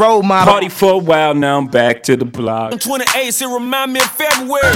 role model. Party for a while, now I'm back to the block. 28, it remind me of February.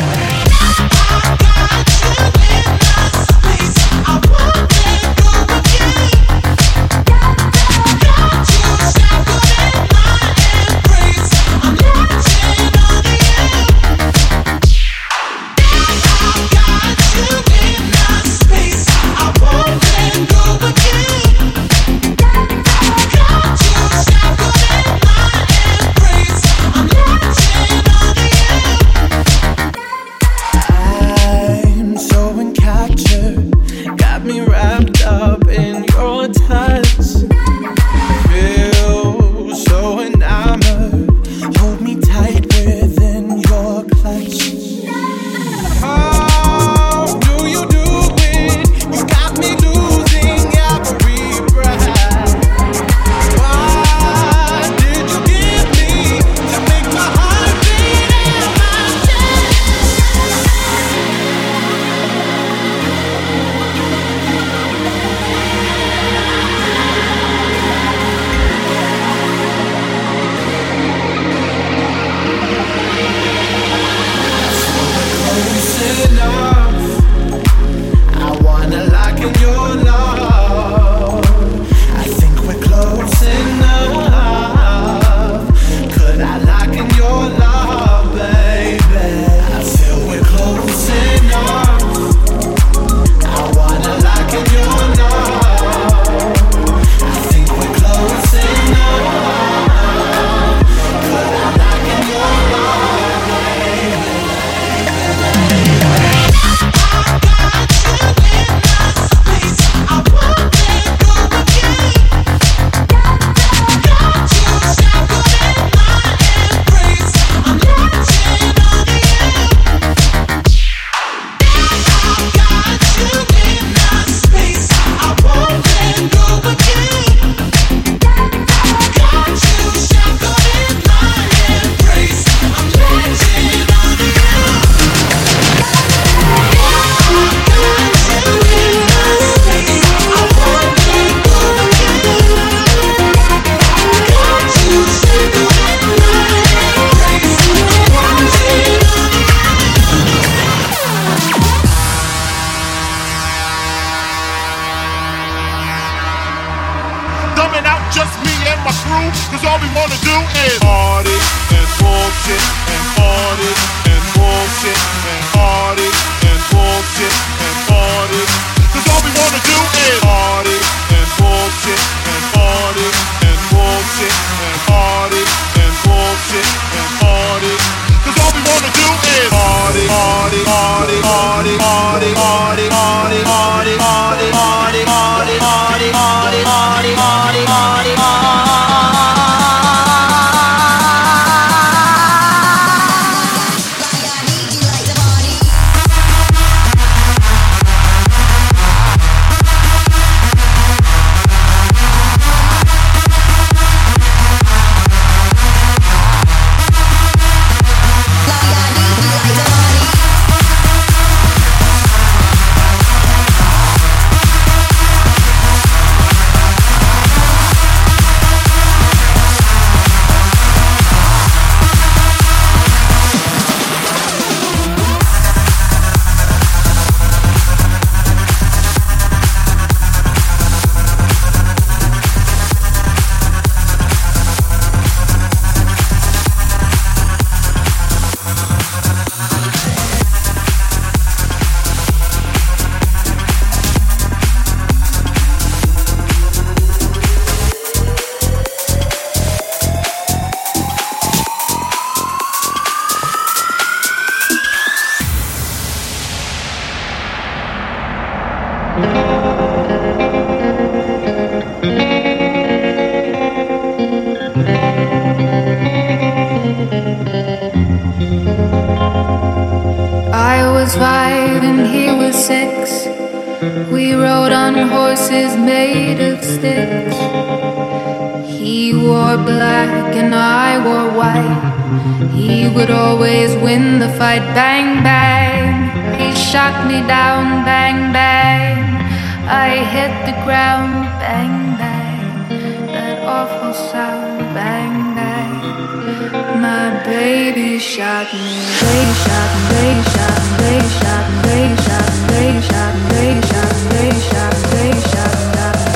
I was 5 and he was 6. We rode on horses made of sticks. He wore black and I wore white. He would always win the fight. Bang, bang. He shot me down. Bang, bang. I hit the ground. Bang, bang. That awful sound. Bang, shot me. They shot me. They shot me. They shot me. They shot me. They shot me. They shot me. They shot me. They shot me.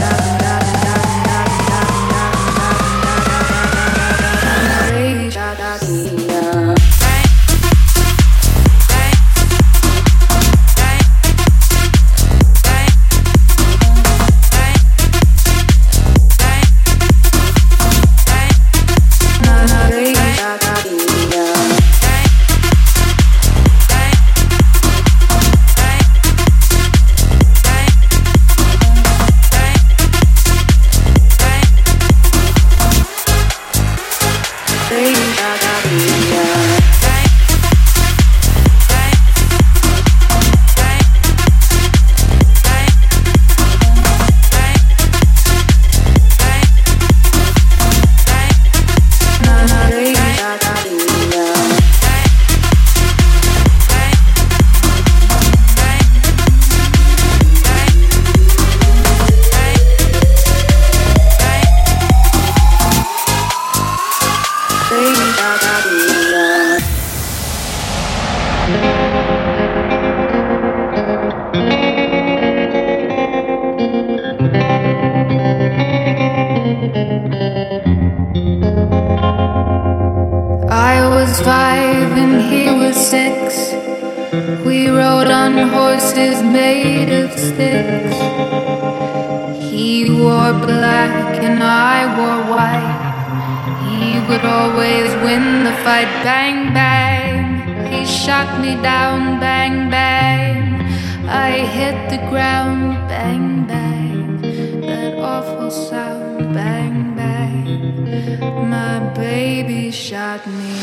Bang, bang, he shot me down, bang, bang, I hit the ground, bang, bang, that awful sound, bang, bang, my baby shot me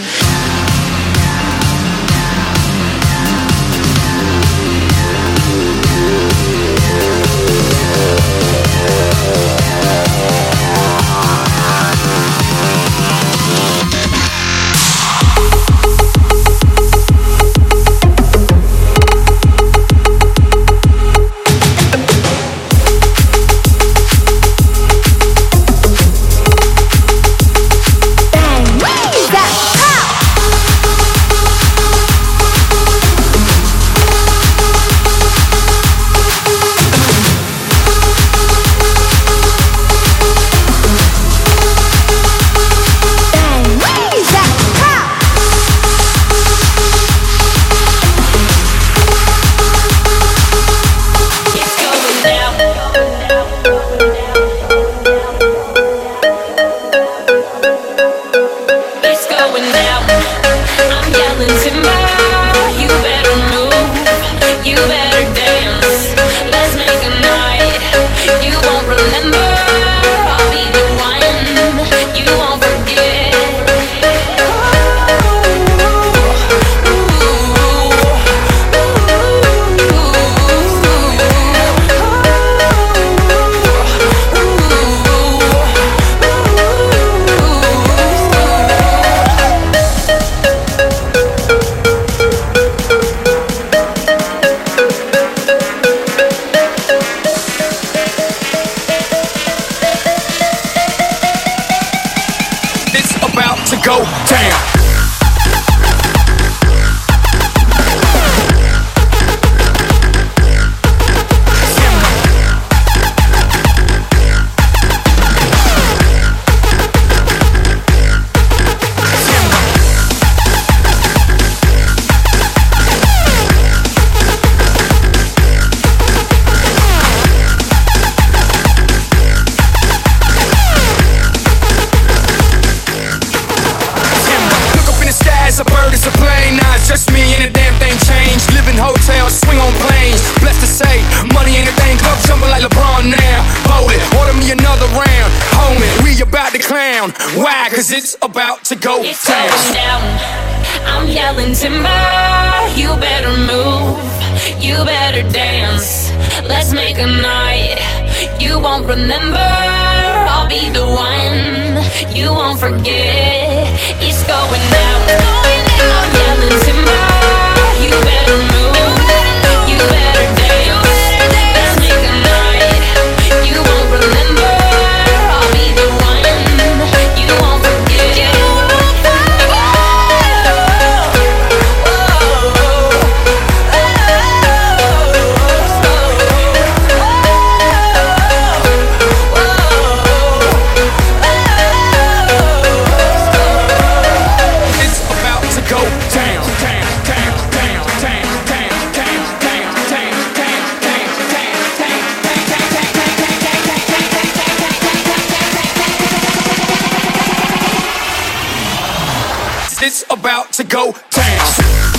It's about to go it's going down. I'm yelling timber. You better move. You better dance. Let's make a night you won't remember. I'll be the one you won't forget. It's going down. I'm yelling timber. You better move. You better dance. Let's make a night you won't remember. I'll be the one you won't forget. cause it's about to go down.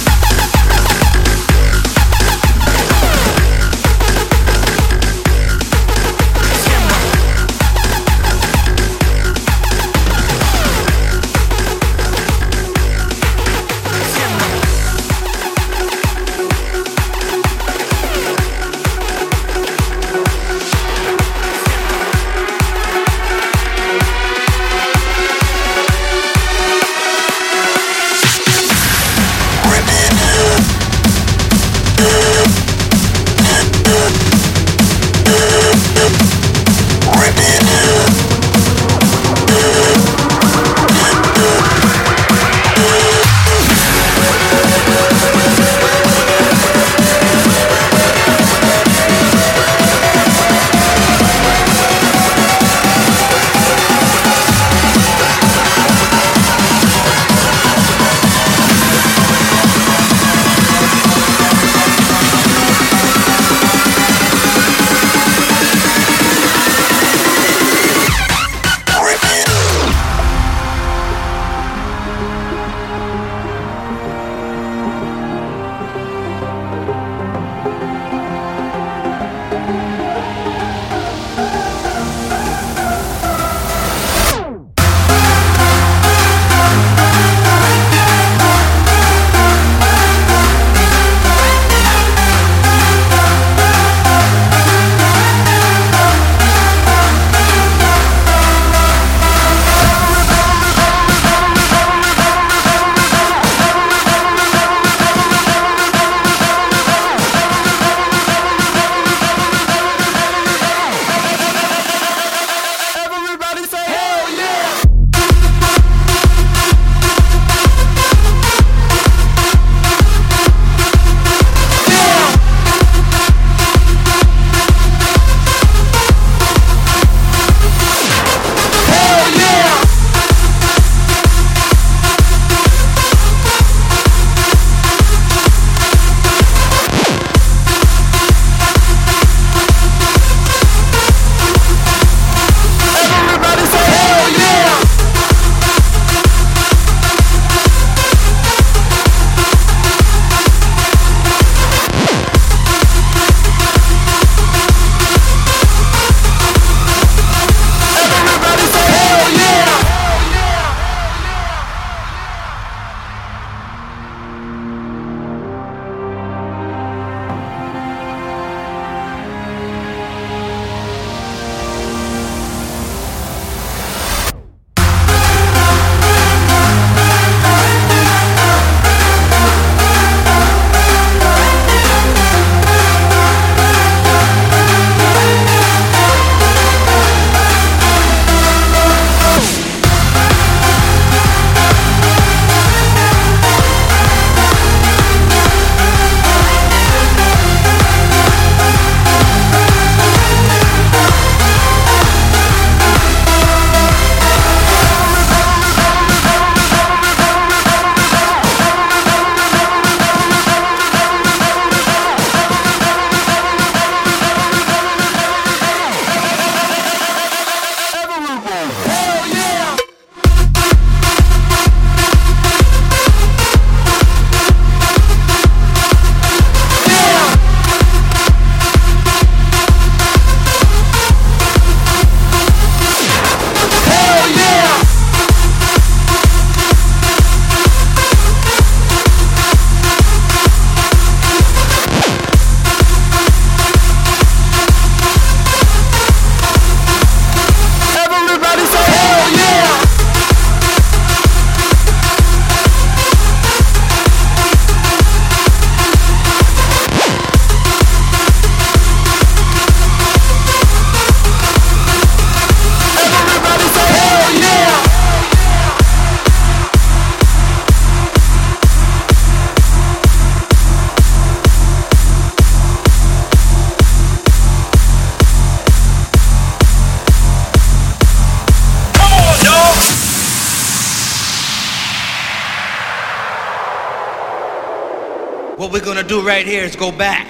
What we're gonna do right here is go back,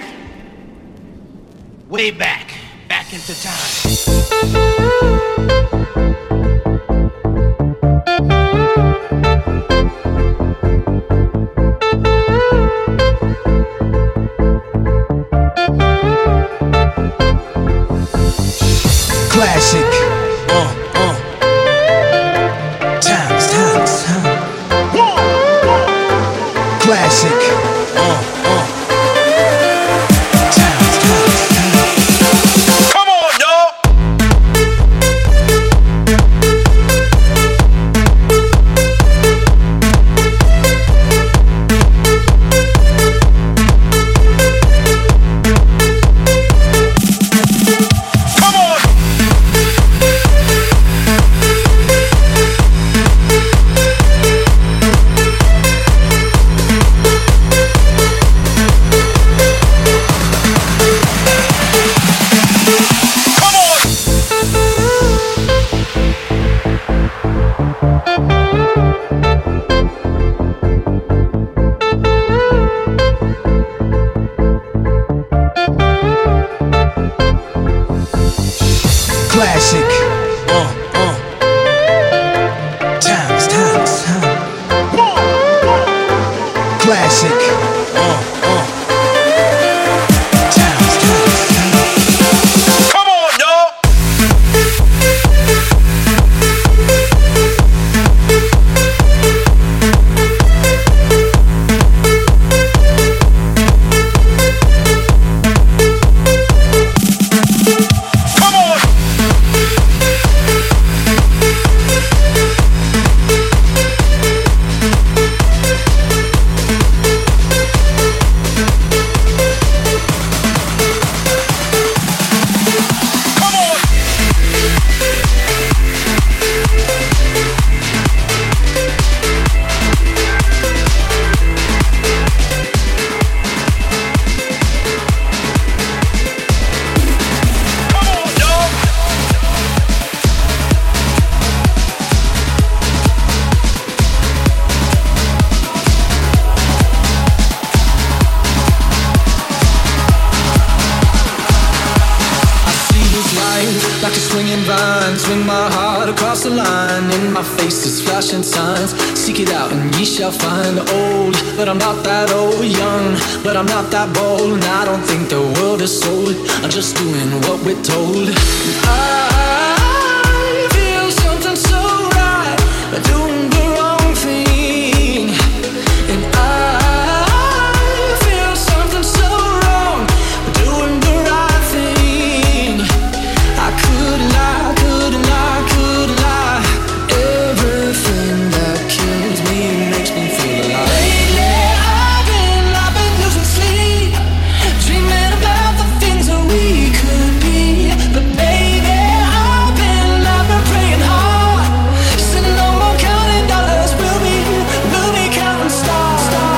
way back into time. my face is flashing signs. Seek it out and ye shall find. Old, but I'm not that old. Young, but I'm not that bold. And I don't think the world is sold. I'm just doing what we're told. I feel something so right, but doing the wrong thing. And I feel something so wrong, but doing the right thing. I couldn't lie, couldn't lie, couldn't lie. Everything that kills me makes me feel alive. Lately I've been losing sleep, dreaming about the things that we could be. But baby, I've been praying hard, said no more counting dollars. We'll be counting stars.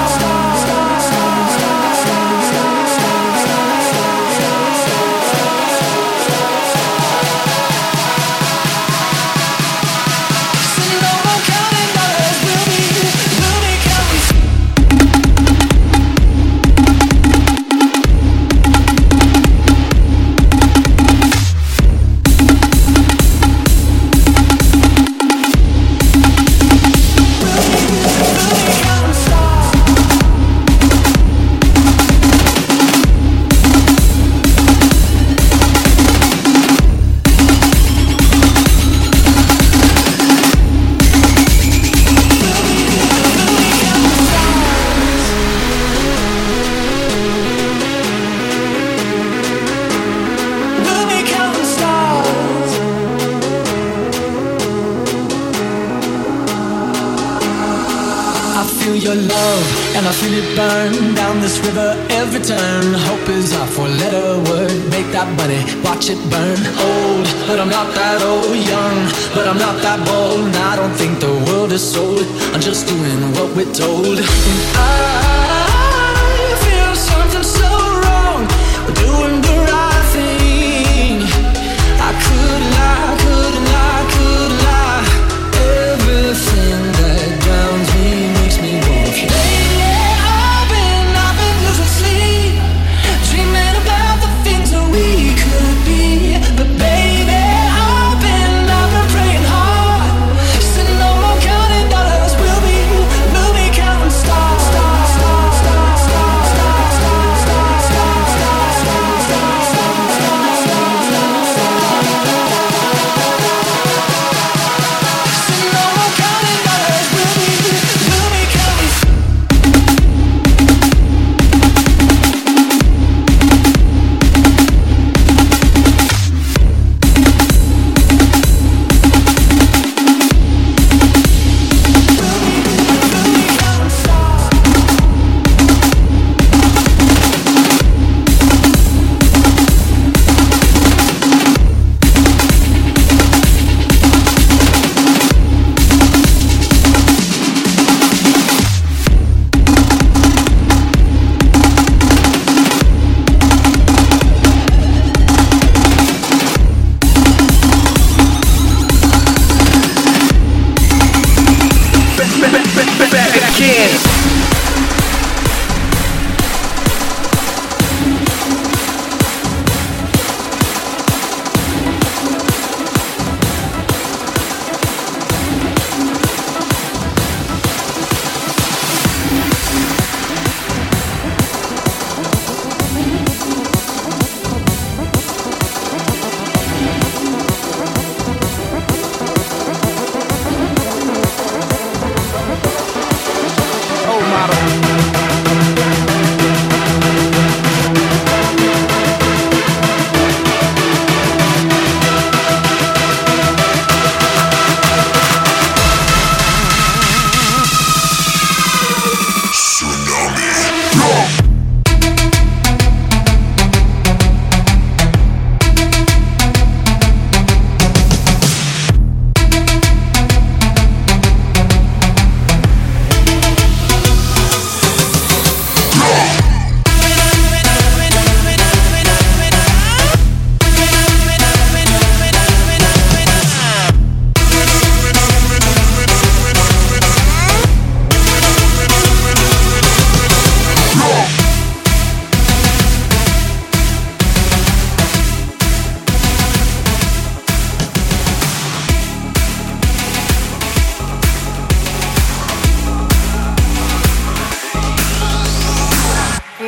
Your love, and I feel it burn down this river every turn. Hope is our four-letter word. Make that money, watch it burn. Old, but I'm not that old. Young, but I'm not that bold. And I don't think the world is sold. I'm just doing what we're told. And I feel something so wrong, we're doing the right thing. I couldn't lie, couldn't lie, couldn't lie. Everything that drowns me makes me want to fly. Lately I've been losing sleep, dreaming about the things that we could be. But baby, I've been praying hard, said no more counting dollars. We'll be counting stars.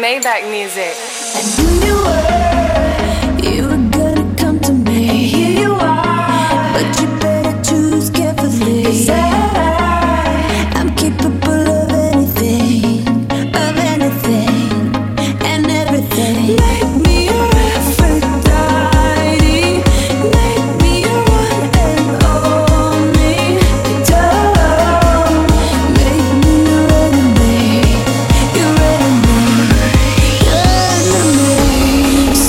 Maybach music. You were gonna come to me. Here you are, but you better choose carefully. 'Cause I'm capable of anything, and everything. Make me your Aphrodite, make me your one and only. Don't make me your enemy, your enemy, your enemy.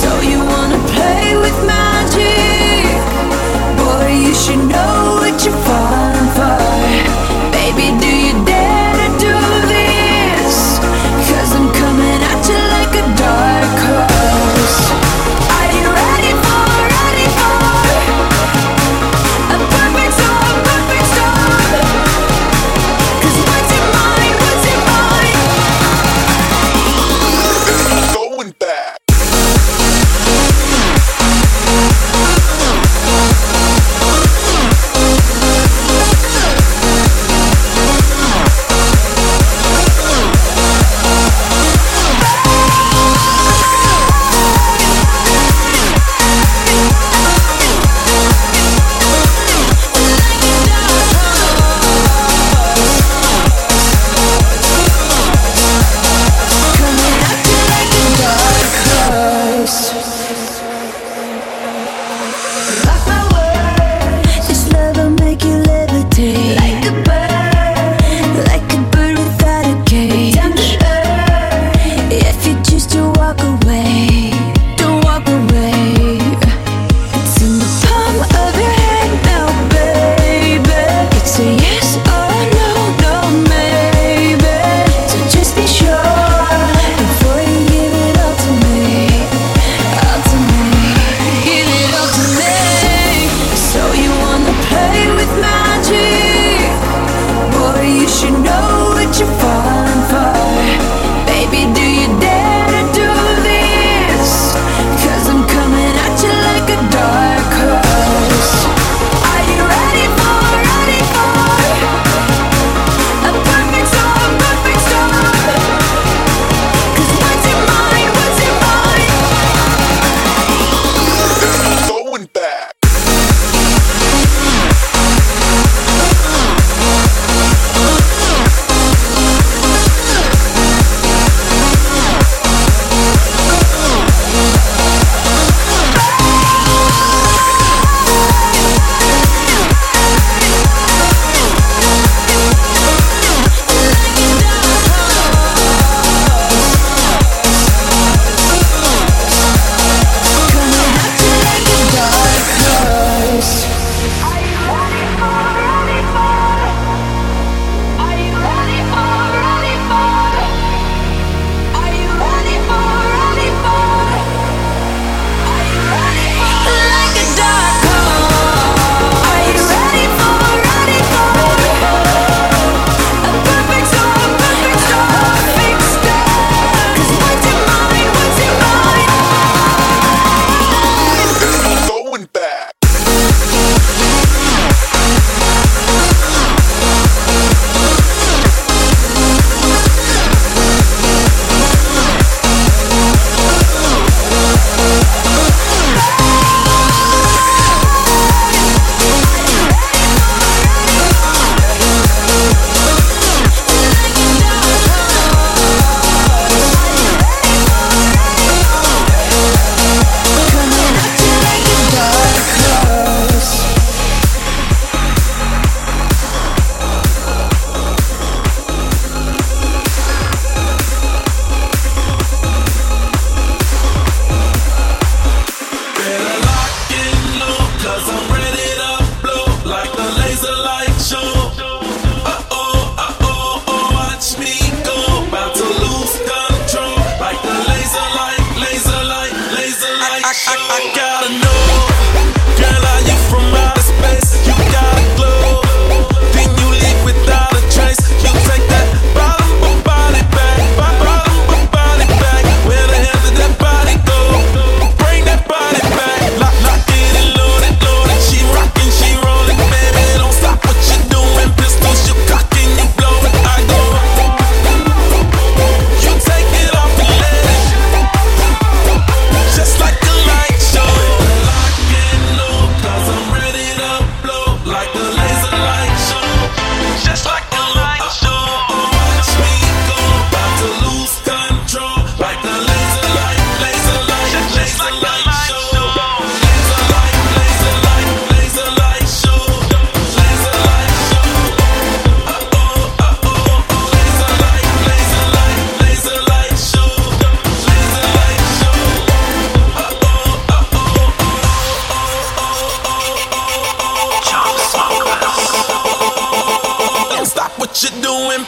what you're doing.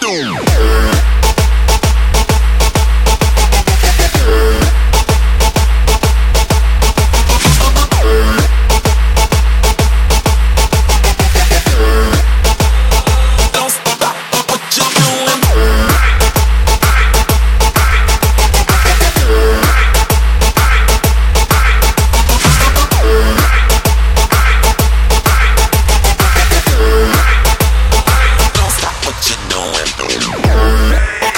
Don't stop what you're doing. Don't stop what you're doing.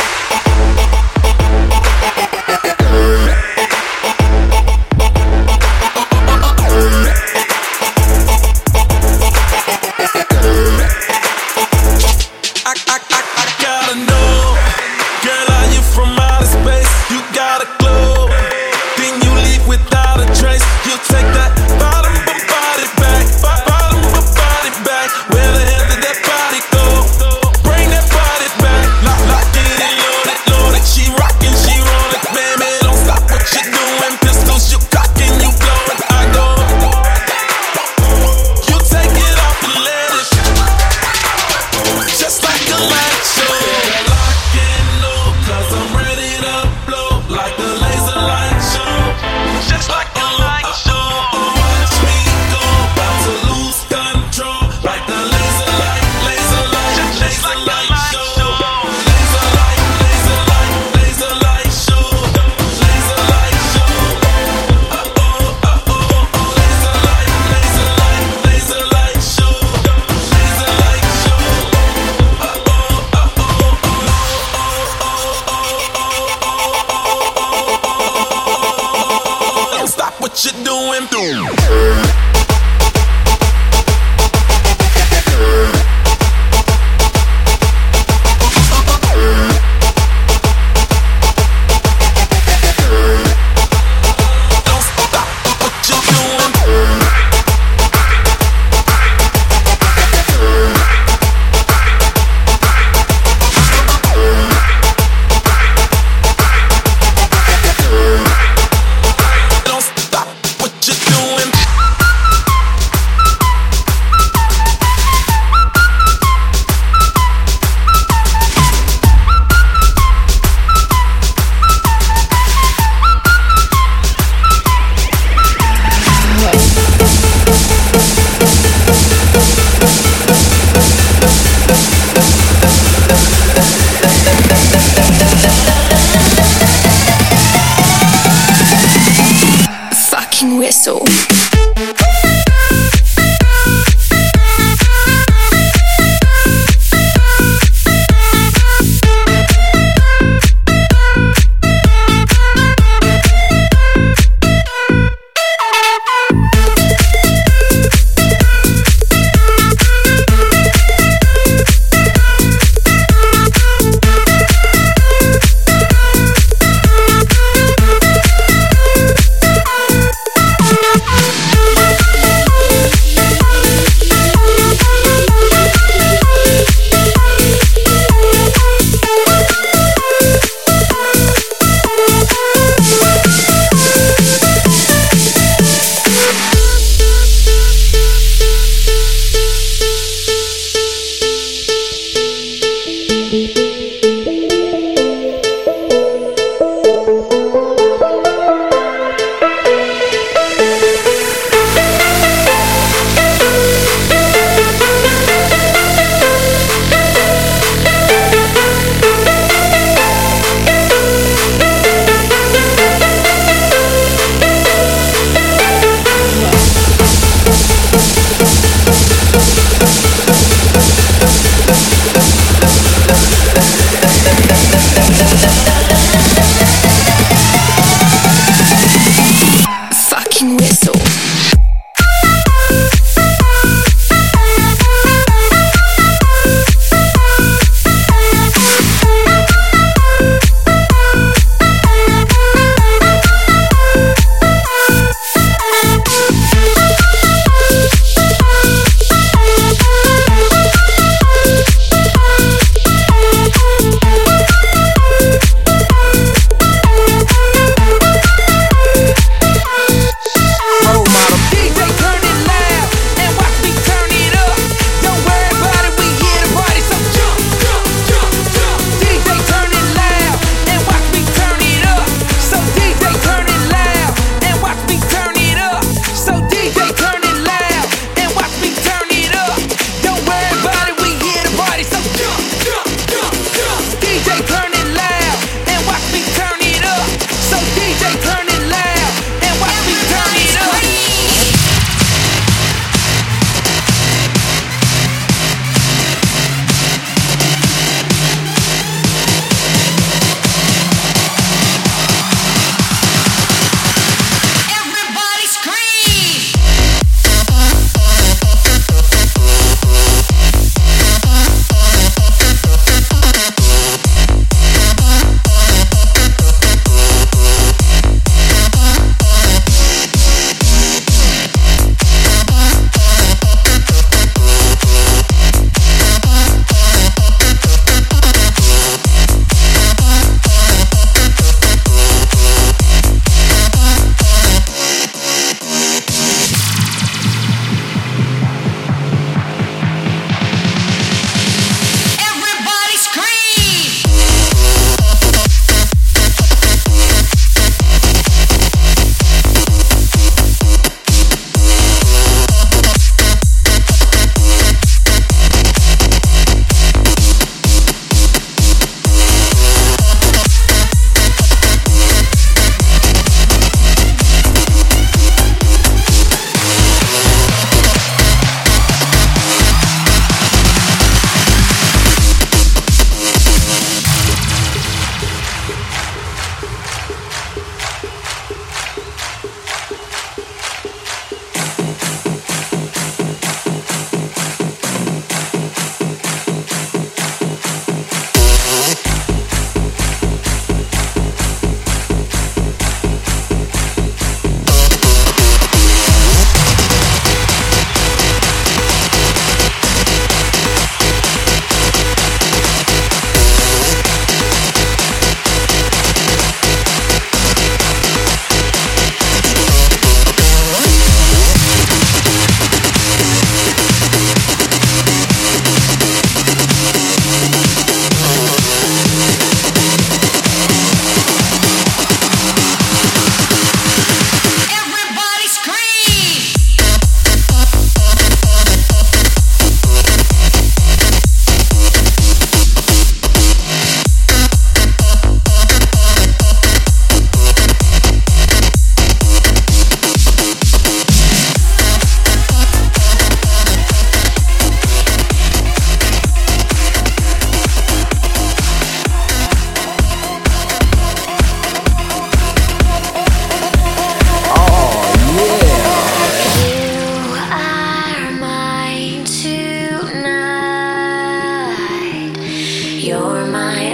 You're my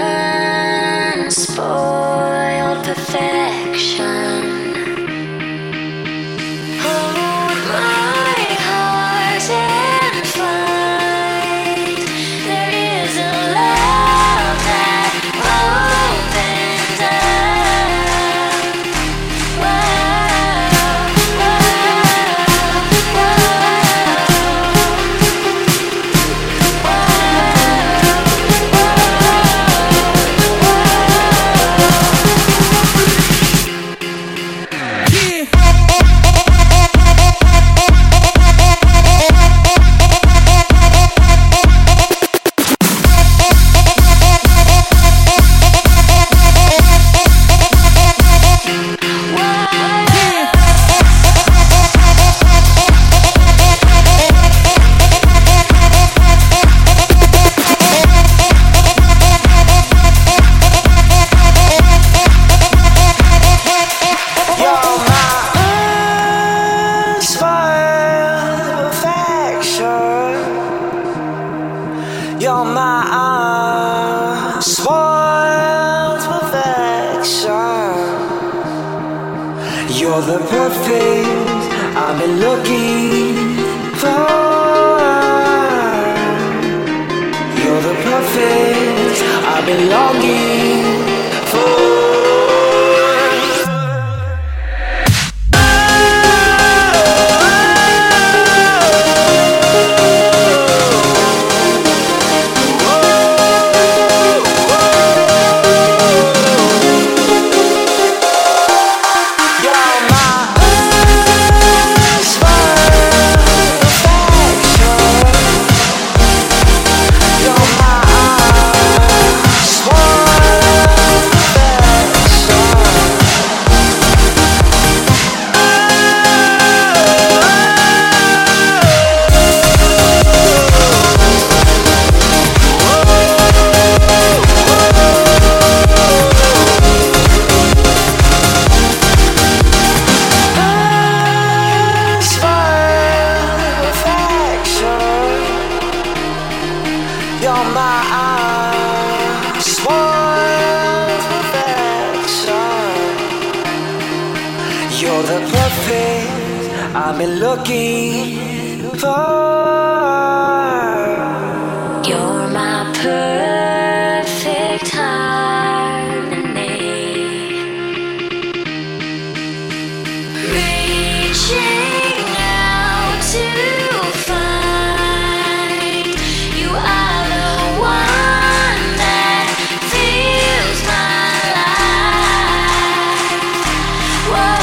unspoiled perfection. Hold my heart and find there is a love that opens up. You're my unspoiled perfection. You're the perfect I've been looking for. You're the perfect I've been longing for. You're my unspoiled perfection. You're the perfect I've been looking for. You're my perfect harmony. Reaching out to find you are the one that fills my life. Whoa,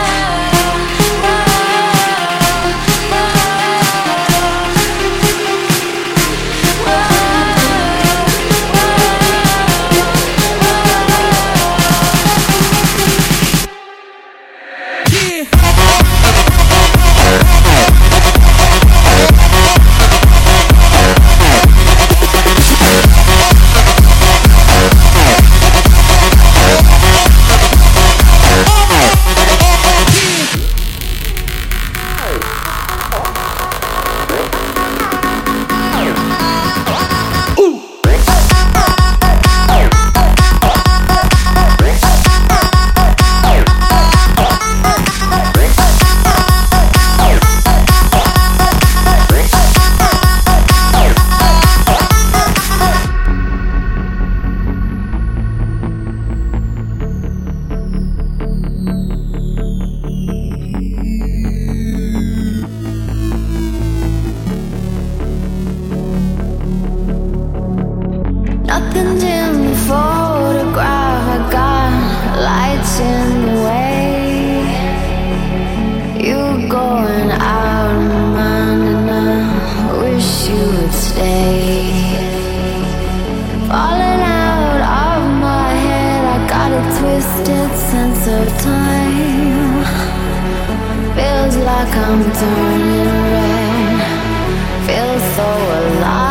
nothing's in the photograph. I got lights in the way. You're going out of my mind, and I wish you would stay. Falling out of my head, I got a twisted sense of time. Feels like I'm turning red. Feels so alive.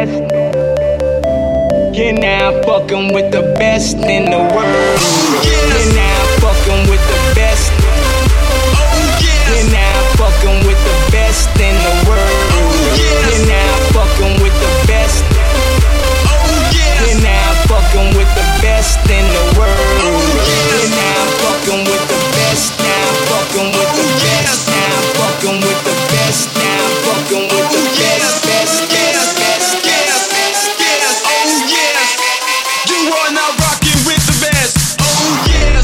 best. You're now fucking with the best in the world. You're now fucking with the best. You're now fucking with the best in the world. You're now fucking with the best. You're now fucking with the best in the world. You're now fucking with the best. Now fucking with the best. Now fucking with the best. Now fucking with the best. Best, best, best, best, best, best. Oh yes, you are now rocking with the best. Oh yes.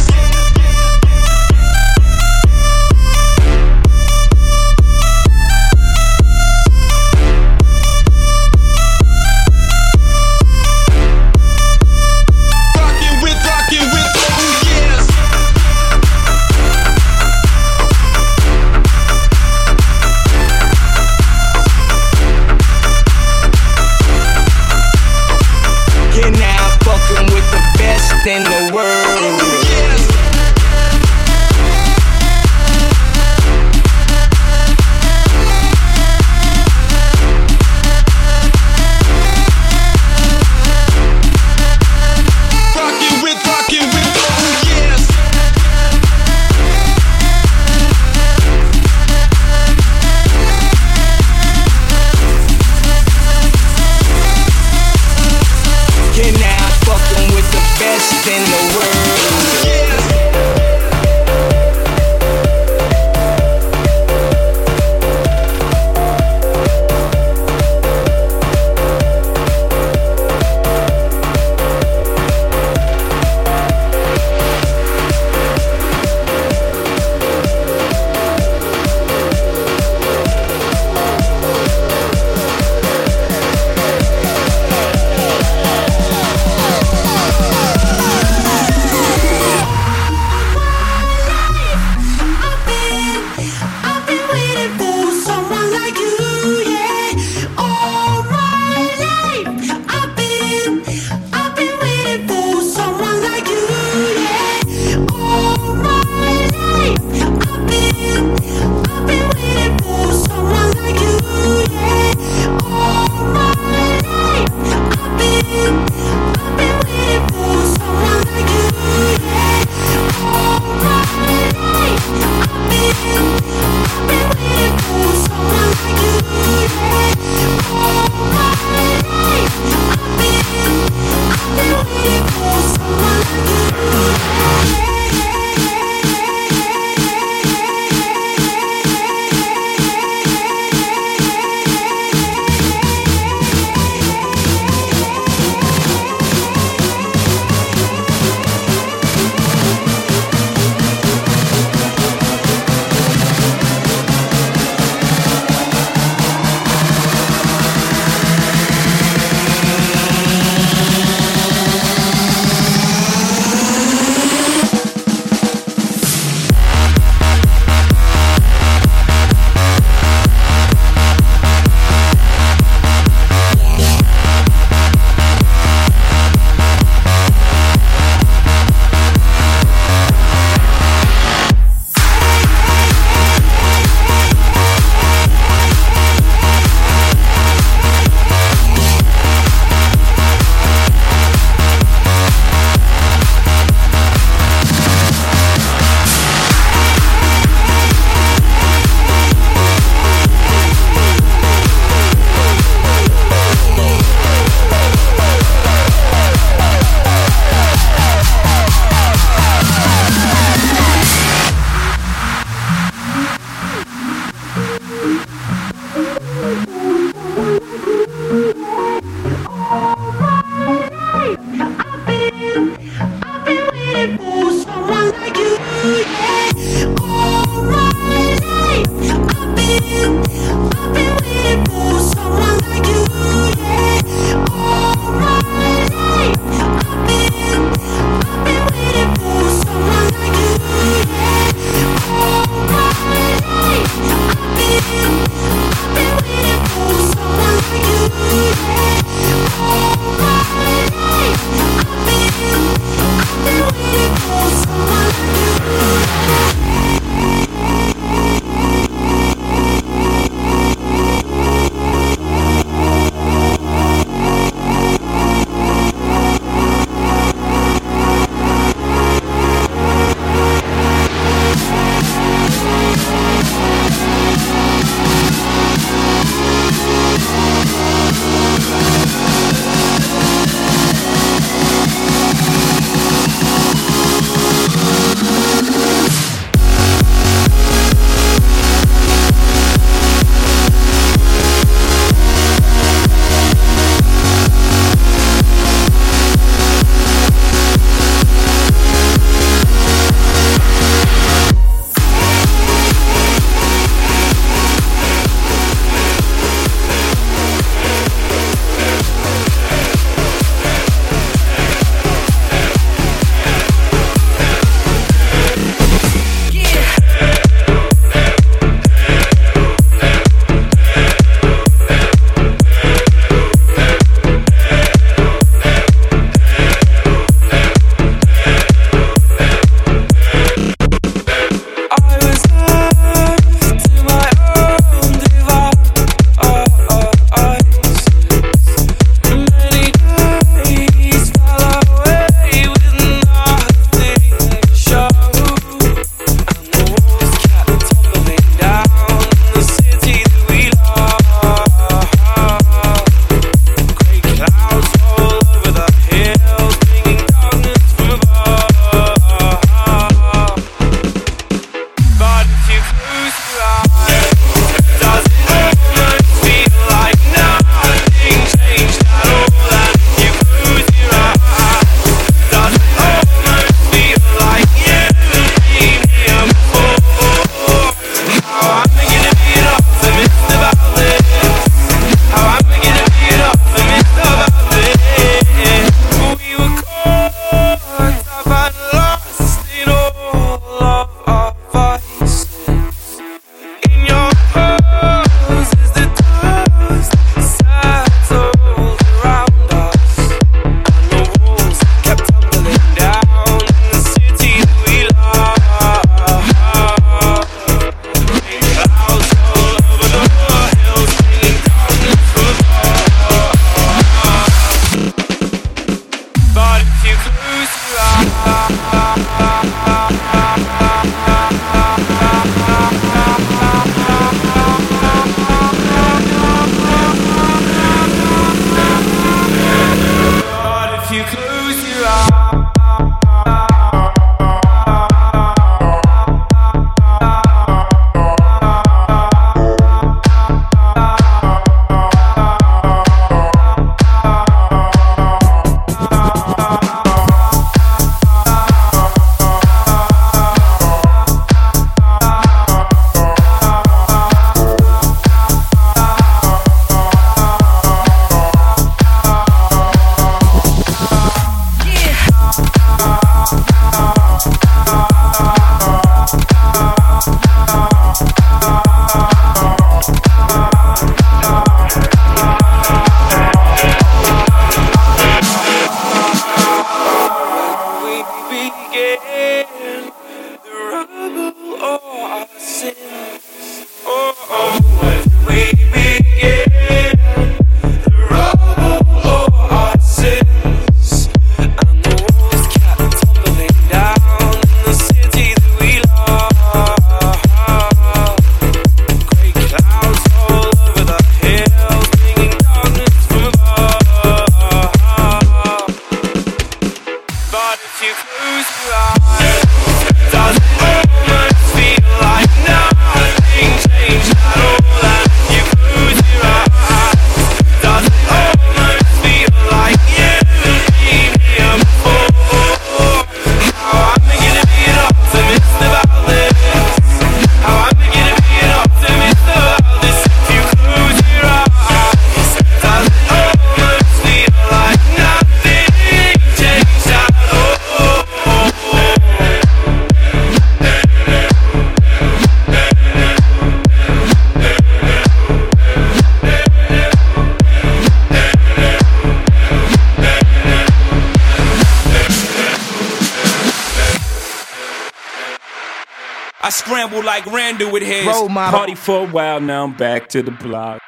I scramble like Randall with his Party for a while, now I'm back to the block.